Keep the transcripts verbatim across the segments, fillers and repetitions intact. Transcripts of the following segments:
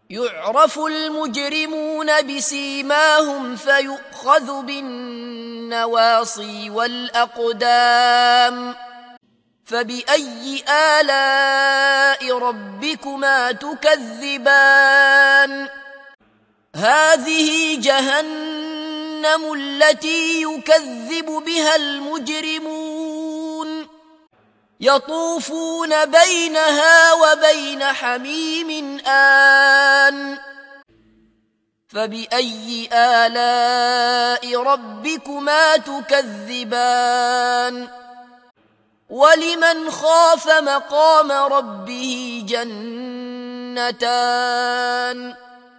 يعرف المجرمون بسيماهم فيؤخذ بالنواصي والأقدام فبأي آلاء ربكما تكذبان هذه جهنم التي يكذب بها المجرمون يطوفون بينها وبين حميم آن فبأي آلاء ربكما تكذبان ولمن خاف مقام ربه جنتان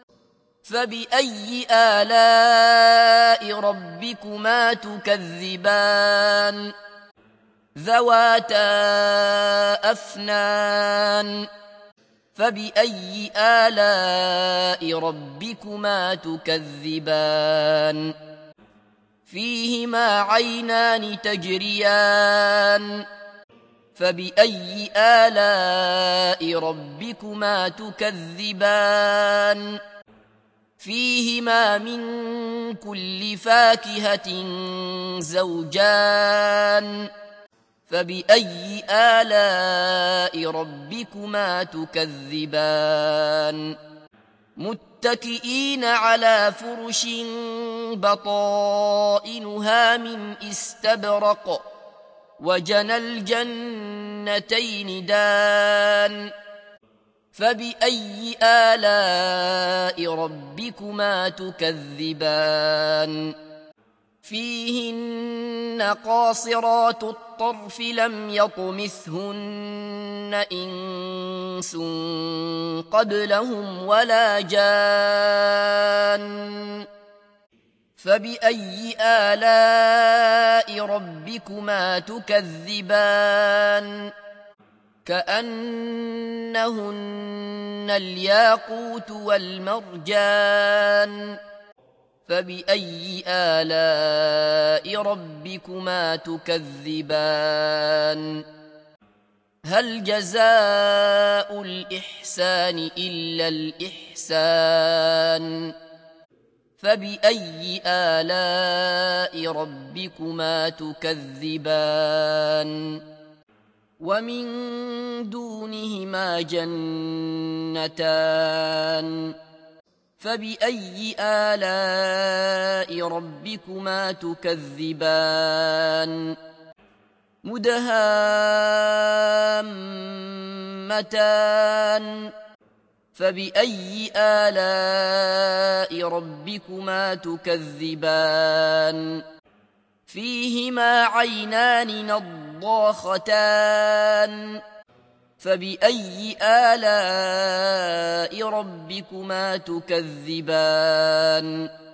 فبأي آلاء ربكما تكذبان ذواتا أفنان فبأي آلاء ربكما تكذبان فيهما عينان تجريان فبأي آلاء ربكما تكذبان فيهما من كل فاكهة زوجان فبأي آلاء ربكما تكذبان متكئين على فرش بطائنها من استبرق وجنى الجنتين دان فبأي آلاء ربكما تكذبان فيهن قاصرات الطرف لم يطمثهن إنس قبلهم ولا جان فبأي آلاء ربكما تكذبان كأنهن الياقوت والمرجان فبأي آلاء ربكما تكذبان هل جزاء الإحسان إلا الإحسان فبأي آلاء ربكما تكذبان ومن دونهما جنتان فبأي آلاء ربكما تكذبان مدهامتان فبأي آلاء ربكما تكذبان فيهما عينان نضاختان فبأي آلاء ربكما تكذبان